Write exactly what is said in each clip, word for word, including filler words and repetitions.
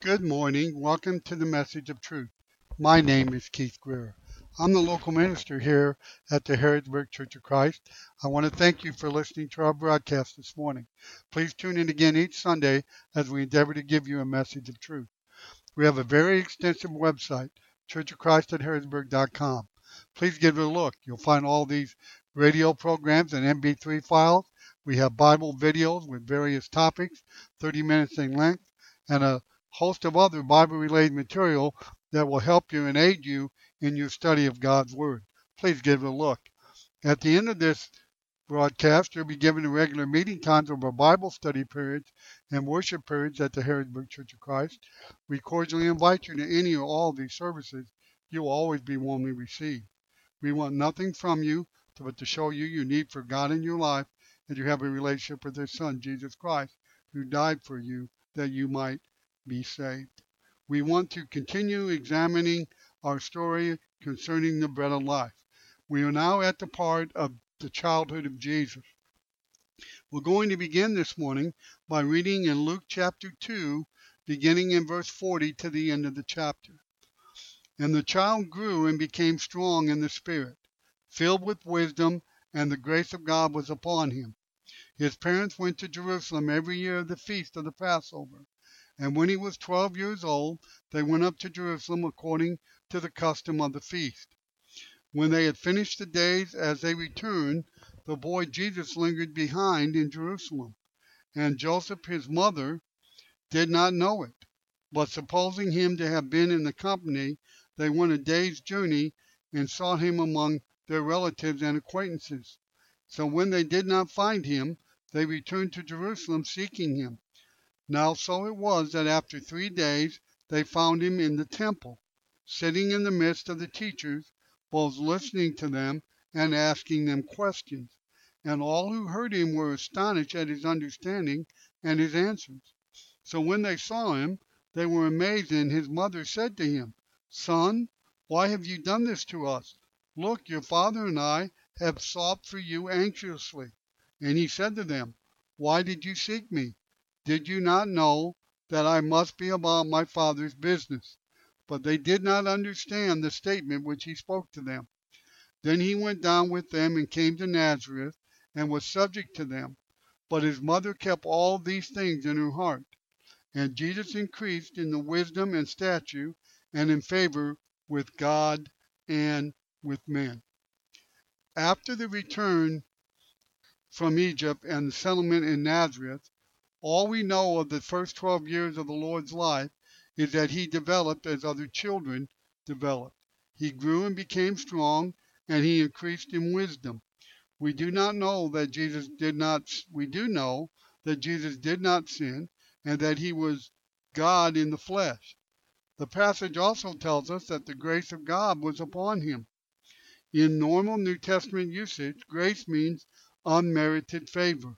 Good morning. Welcome to the Message of Truth. My name is Keith Greer. I'm the local minister here at the Harrodsburg Church of Christ. I want to thank you for listening to our broadcast this morning. Please tune in again each Sunday as we endeavor to give you a message of truth. We have a very extensive website, church of christ at harrodsburg dot com. Please give it a look. You'll find all these radio programs and M P three files. We have Bible videos with various topics, thirty minutes in length, and a host of other Bible-related material that will help you and aid you in your study of God's Word. Please give it a look. At the end of this broadcast, you'll be given the regular meeting times of our Bible study periods and worship periods at the Harrodsburg Church of Christ. We cordially invite you to any or all of these services. You will always be warmly received. We want nothing from you but to show you your need for God in your life, and you have a relationship with His Son, Jesus Christ, who died for you that you might be saved. We want to continue examining our story concerning the bread of life. We are now at the part of the childhood of Jesus. We're going to begin this morning by reading in Luke chapter two, beginning in verse forty to the end of the chapter. And the child grew and became strong in the Spirit, filled with wisdom, and the grace of God was upon him. His parents went to Jerusalem every year of the feast of the Passover. And when he was twelve years old, they went up to Jerusalem according to the custom of the feast. When they had finished the days as they returned, the boy Jesus lingered behind in Jerusalem. And Joseph, his mother, did not know it. But supposing him to have been in the company, they went a day's journey and sought him among their relatives and acquaintances. So when they did not find him, they returned to Jerusalem seeking him. Now so it was that after three days they found him in the temple, sitting in the midst of the teachers, both listening to them and asking them questions. And all who heard him were astonished at his understanding and his answers. So when they saw him, they were amazed, and his mother said to him, Son, why have you done this to us? Look, your father and I have sought for you anxiously. And he said to them, Why did you seek me? Did you not know that I must be about my Father's business? But they did not understand the statement which he spoke to them. Then he went down with them and came to Nazareth and was subject to them. But his mother kept all these things in her heart. And Jesus increased in the wisdom and stature and in favor with God and with men. After the return from Egypt and the settlement in Nazareth, all we know of the first twelve years of the Lord's life is that he developed as other children developed. He grew and became strong, and he increased in wisdom. We do not know that Jesus did not, we do know that Jesus did not sin, and that he was God in the flesh. The passage also tells us that the grace of God was upon him. In normal New Testament usage, grace means unmerited favor.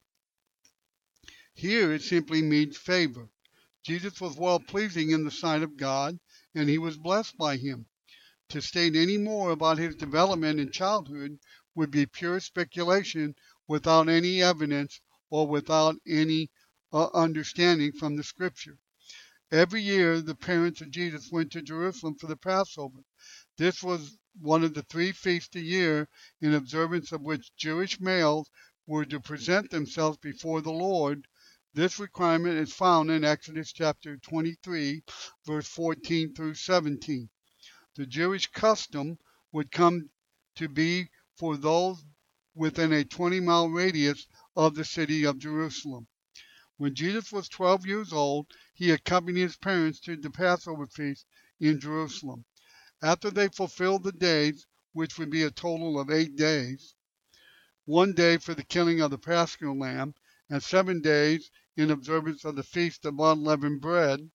Here it simply means favor. Jesus was well-pleasing in the sight of God, and he was blessed by him. To state any more about his development in childhood would be pure speculation without any evidence or without any uh, understanding from the Scripture. Every year, the parents of Jesus went to Jerusalem for the Passover. This was one of the three feasts a year in observance of which Jewish males were to present themselves before the Lord. This requirement is found in Exodus chapter twenty-three, verse fourteen through seventeen. The Jewish custom would come to be for those within a twenty-mile radius of the city of Jerusalem. When Jesus was twelve years old, he accompanied his parents to the Passover feast in Jerusalem. After they fulfilled the days, which would be a total of eight days, one day for the killing of the Paschal lamb, and seven days in observance of the Feast of Unleavened Bread,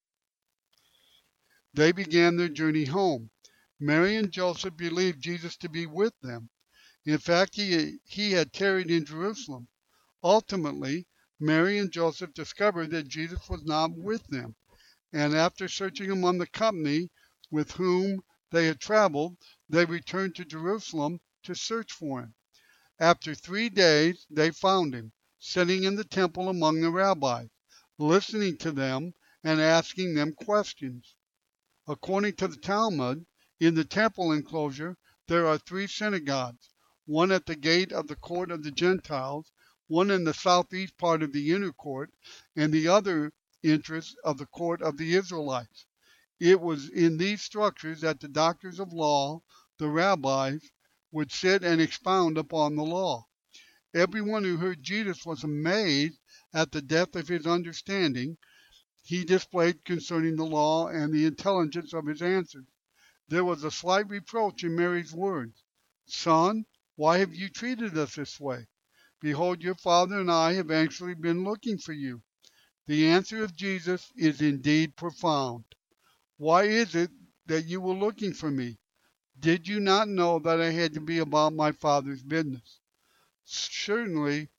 they began their journey home. Mary and Joseph believed Jesus to be with them. In fact, he, he had tarried in Jerusalem. Ultimately, Mary and Joseph discovered that Jesus was not with them, and after searching among the company with whom they had traveled, they returned to Jerusalem to search for him. After three days, they found him, sitting in the temple among the rabbis, listening to them and asking them questions. According to the Talmud, in the temple enclosure there are three synagogues, one at the gate of the court of the Gentiles, one in the southeast part of the inner court, and the other entrance of the court of the Israelites. It was in these structures that the doctors of law, the rabbis, would sit and expound upon the law. Everyone who heard Jesus was amazed at the depth of his understanding he displayed concerning the law and the intelligence of his answers. There was a slight reproach in Mary's words. "Son, why have you treated us this way? Behold, your father and I have actually been looking for you." The answer of Jesus is indeed profound. "Why is it that you were looking for me? Did you not know that I had to be about my Father's business?" Certainly,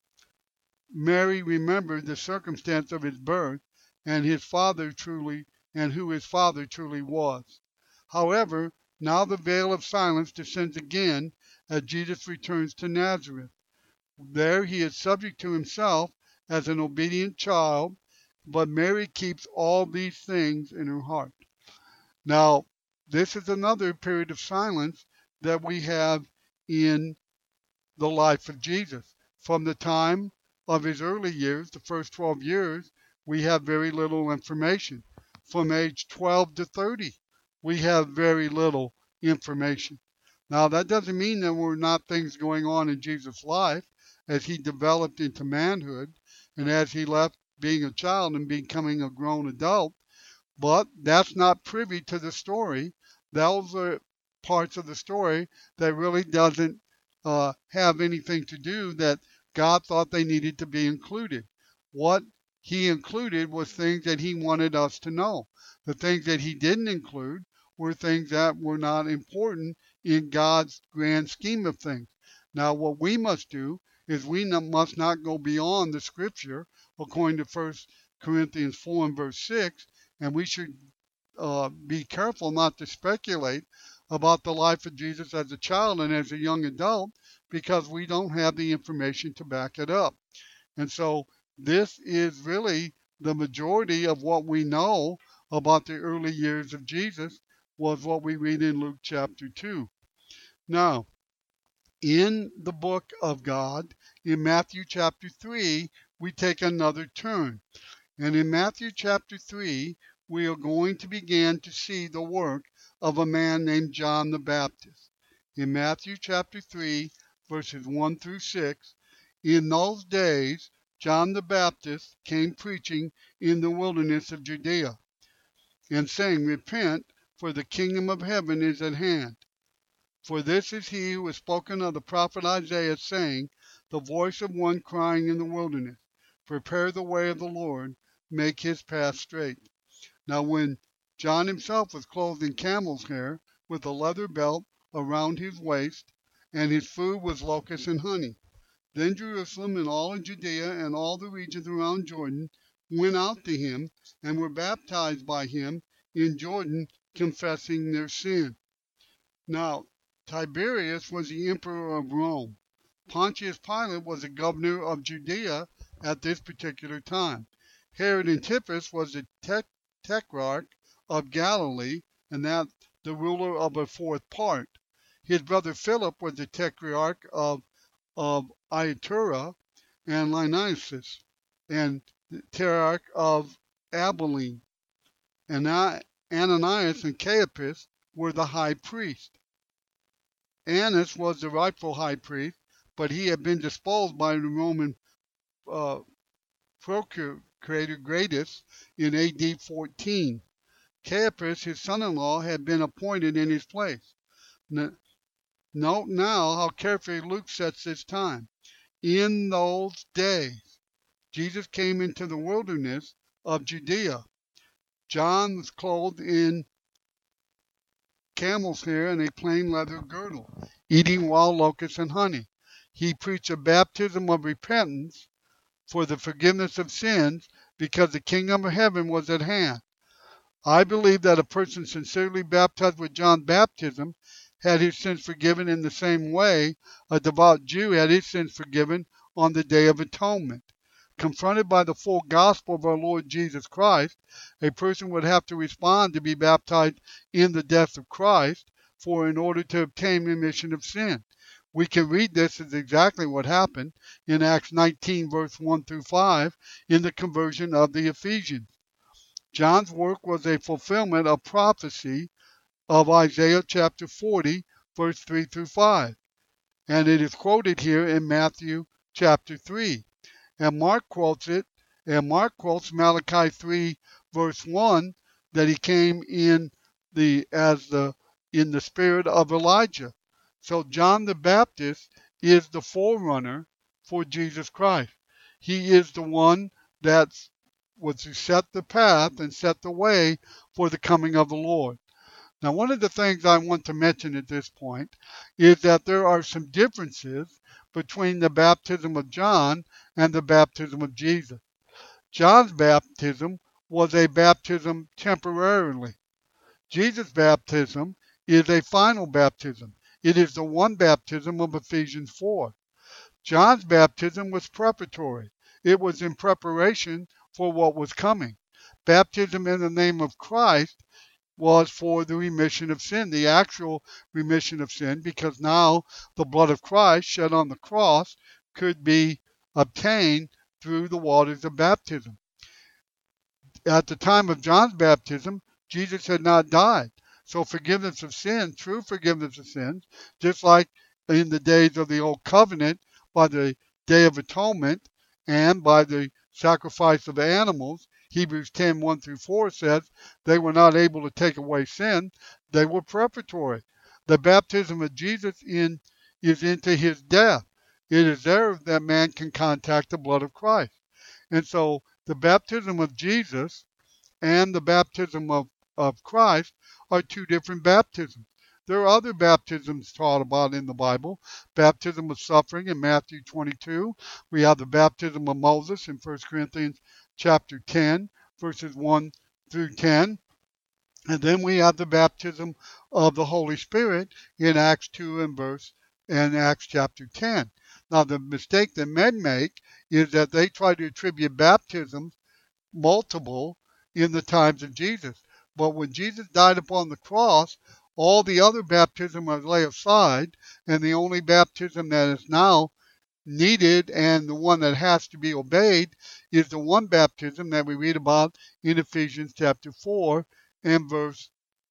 Mary remembered the circumstance of his birth and his father truly and who his father truly was. However, now the veil of silence descends again as Jesus returns to Nazareth. There he is subject to himself as an obedient child, but Mary keeps all these things in her heart. Now, this is another period of silence that we have in the life of Jesus. From the time of his early years, the first twelve years, we have very little information. From age twelve to thirty, we have very little information. Now, that doesn't mean there were not things going on in Jesus' life as he developed into manhood and as he left being a child and becoming a grown adult, but that's not privy to the story. Those are parts of the story that really doesn't uh, have anything to do that God thought they needed to be included. What he included was things that he wanted us to know. The things that he didn't include were things that were not important in God's grand scheme of things. Now, what we must do is we must not go beyond the scripture according to First Corinthians four and verse six, and we should uh, be careful not to speculate about the life of Jesus as a child and as a young adult because we don't have the information to back it up. And so this is really the majority of what we know about the early years of Jesus was what we read in Luke chapter two. Now, in the book of God, in Matthew chapter three, we take another turn. And in Matthew chapter three, we are going to begin to see the work of a man named John the Baptist. In Matthew chapter three, verses one through six, in those days, John the Baptist came preaching in the wilderness of Judea, and saying, "Repent, for the kingdom of heaven is at hand." For this is he who was spoken of the prophet Isaiah, saying, "The voice of one crying in the wilderness, prepare the way of the Lord, make his path straight." Now when John himself was clothed in camel's hair, with a leather belt around his waist, and his food was locusts and honey. Then Jerusalem and all of Judea and all the regions around Jordan went out to him and were baptized by him in Jordan, confessing their sin. Now, Tiberius was the emperor of Rome. Pontius Pilate was the governor of Judea at this particular time. Herod Antipas was the te- tetrarch of Galilee, and that the ruler of a fourth part. His brother Philip was the tetrarch of, of Iturea and Lyniasis, and the tetrarch of Abilene. And Ananias and Caiaphas were the high priest. Annas was the rightful high priest, but he had been disposed by the Roman uh, procurator Gratus in A D fourteen. Caiaphas, his son-in-law, had been appointed in his place. Note now how carefully Luke sets this time. In those days, Jesus came into the wilderness of Judea. John was clothed in camel's hair and a plain leather girdle, eating wild locusts and honey. He preached a baptism of repentance for the forgiveness of sins because the kingdom of heaven was at hand. I believe that a person sincerely baptized with John's baptism had his sins forgiven in the same way a devout Jew had his sins forgiven on the Day of Atonement. confronted by the full gospel of our Lord Jesus Christ, a person would have to respond to be baptized in the death of Christ for in order to obtain remission of sin. We can read this as exactly what happened in Acts nineteen, verse one through five, in the conversion of the Ephesians. John's work was a fulfillment of prophecy of Isaiah chapter forty, verse three through five. And it is quoted here in Matthew chapter three. And Mark quotes it, and Mark quotes Malachi three, verse one, that he came in the as the in the spirit of Elijah. So John the Baptist is the forerunner for Jesus Christ. He is the one that was to set the path and set the way for the coming of the Lord. Now, one of the things I want to mention at this point is that there are some differences between the baptism of John and the baptism of Jesus. John's baptism was a baptism temporarily. Jesus' baptism is a final baptism. It is the one baptism of Ephesians four. John's baptism was preparatory. It was in preparation for what was coming. Baptism in the name of Christ was for the remission of sin, the actual remission of sin, because now the blood of Christ shed on the cross could be obtained through the waters of baptism. At the time of John's baptism, Jesus had not died. So forgiveness of sin, true forgiveness of sins, just like in the days of the Old Covenant, by the Day of Atonement and by the sacrifice of animals, Hebrews ten, one through four says they were not able to take away sin. They were preparatory. The baptism of Jesus in is into his death. It is there that man can contact the blood of Christ. And so the baptism of Jesus and the baptism of, of Christ are two different baptisms. There are other baptisms taught about in the Bible. Baptism of suffering in Matthew twenty-two. We have the baptism of Moses in First Corinthians chapter ten, verses one through ten. And then we have the baptism of the Holy Spirit in Acts two and verse and Acts chapter ten. Now the mistake that men make is that they try to attribute baptisms multiple in the times of Jesus. But when Jesus died upon the cross, all the other baptism was laid aside, and the only baptism that is now needed and the one that has to be obeyed is the one baptism that we read about in Ephesians chapter four and verse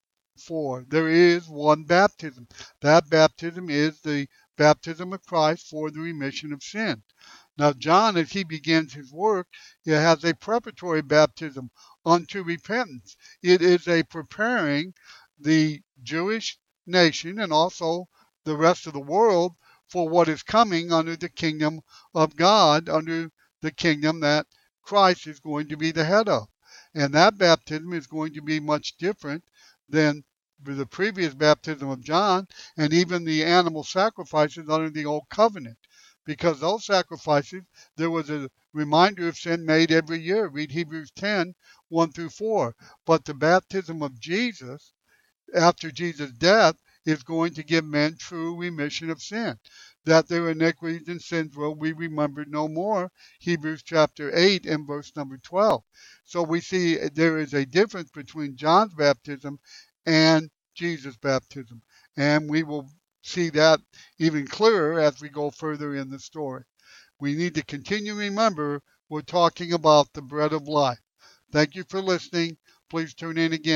four. There is one baptism. That baptism is the baptism of Christ for the remission of sin. Now, John, as he begins his work, he has a preparatory baptism unto repentance. It is a preparing the Jewish nation and also the rest of the world for what is coming under the kingdom of God, under the kingdom that Christ is going to be the head of. And that baptism is going to be much different than the previous baptism of John and even the animal sacrifices under the Old Covenant. Because those sacrifices, there was a reminder of sin made every year. Read Hebrews ten, one through four. But the baptism of Jesus, after Jesus' death, is going to give men true remission of sin, that their iniquities and sins will be remembered no more. Hebrews chapter eight and verse number twelve. So we see there is a difference between John's baptism and Jesus' baptism. And we will see that even clearer as we go further in the story. We need to continue to remember we're talking about the bread of life. Thank you for listening. Please tune in again.